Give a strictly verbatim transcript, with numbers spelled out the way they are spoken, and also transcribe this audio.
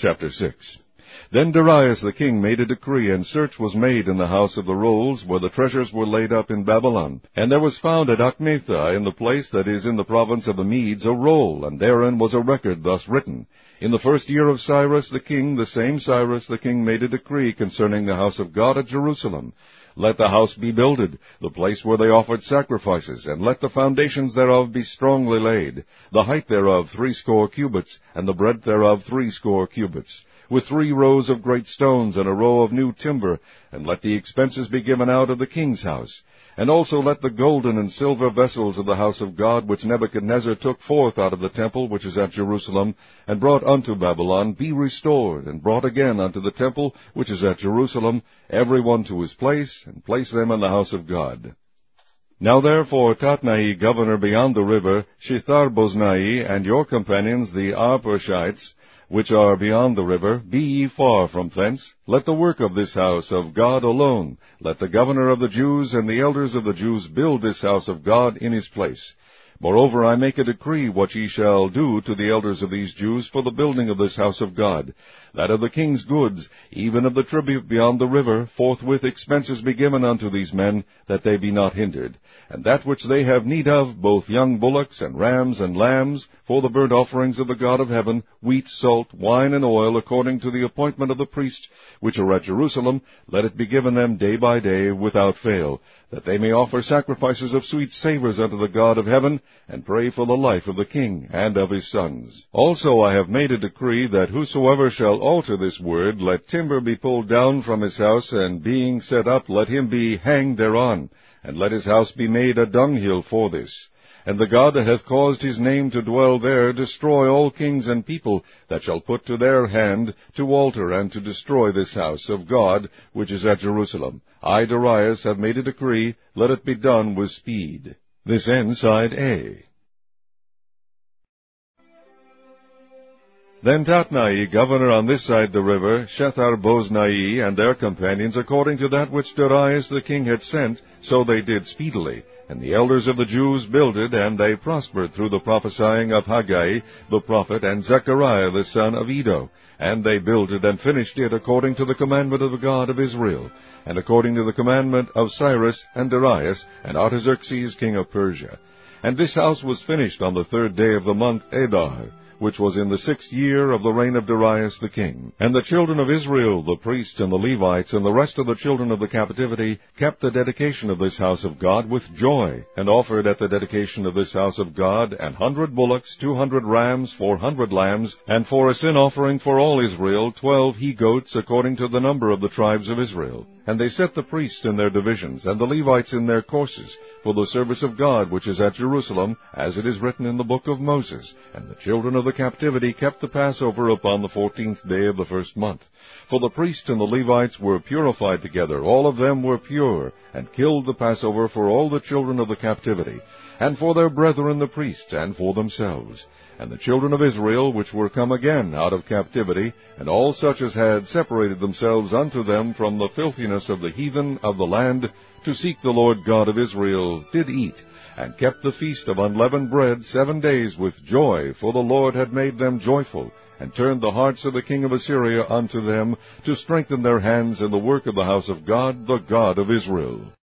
Chapter six. Then Darius the king made a decree, and search was made in the house of the rolls, where the treasures were laid up in Babylon. And there was found at Achmetha, in the place that is in the province of the Medes, a roll, and therein was a record thus written. In the first year of Cyrus the king, the same Cyrus the king made a decree concerning the house of God at Jerusalem. Let the house be builded, the place where they offered sacrifices, and let the foundations thereof be strongly laid, the height thereof threescore cubits, and the breadth thereof threescore cubits, with three rows of great stones, and a row of new timber, and let the expenses be given out of the king's house. And also let the golden and silver vessels of the house of God, which Nebuchadnezzar took forth out of the temple which is at Jerusalem, and brought unto Babylon, be restored, and brought again unto the temple which is at Jerusalem, every one to his place, and place them in the house of God. Now therefore Tatnai, governor beyond the river, Shethar-boznai, and your companions the Arpachshites, which are beyond the river, be ye far from thence. Let the work of this house of God alone, let the governor of the Jews and the elders of the Jews build this house of God in his place. Moreover, I make a decree what ye shall do to the elders of these Jews for the building of this house of God, that of the king's goods, even of the tribute beyond the river, forthwith expenses be given unto these men, that they be not hindered. And that which they have need of, both young bullocks and rams and lambs, for the burnt offerings of the God of heaven, wheat, salt, wine, and oil, according to the appointment of the priests which are at Jerusalem, let it be given them day by day without fail, that they may offer sacrifices of sweet savours unto the God of heaven, and pray for the life of the king and of his sons. Also I have made a decree that whosoever shall alter this word, let timber be pulled down from his house, and being set up, let him be hanged thereon, and let his house be made a dunghill for this. And the God that hath caused his name to dwell there destroy all kings and people that shall put to their hand to alter and to destroy this house of God which is at Jerusalem. I, Darius, have made a decree, let it be done with speed. This ends side A. Then Tatnai, governor on this side the river, Shethar-boznai, and their companions, according to that which Darius the king had sent, so they did speedily. And the elders of the Jews builded, and they prospered through the prophesying of Haggai the prophet, and Zechariah the son of Iddo. And they builded and finished it according to the commandment of the God of Israel, and according to the commandment of Cyrus and Darius and Artaxerxes king of Persia. And this house was finished on the third day of the month Adar, which was in the sixth year of the reign of Darius the king. And the children of Israel, the priests and the Levites, and the rest of the children of the captivity, kept the dedication of this house of God with joy, and offered at the dedication of this house of God an hundred bullocks, two hundred rams, four hundred lambs, and for a sin offering for all Israel, twelve he-goats, according to the number of the tribes of Israel. And they set the priests in their divisions, and the Levites in their courses, for the service of God which is at Jerusalem, as it is written in the book of Moses. And the children of the captivity kept the Passover upon the fourteenth day of the first month. For the priests and the Levites were purified together, all of them were pure, and killed the Passover for all the children of the captivity, and for their brethren the priests, and for themselves. And the children of Israel, which were come again out of captivity, and all such as had separated themselves unto them from the filthiness of the heathen of the land, to seek the Lord God of Israel, did eat, and kept the feast of unleavened bread seven days with joy, for the Lord had made them joyful, and turned the hearts of the king of Assyria unto them, to strengthen their hands in the work of the house of God, the God of Israel.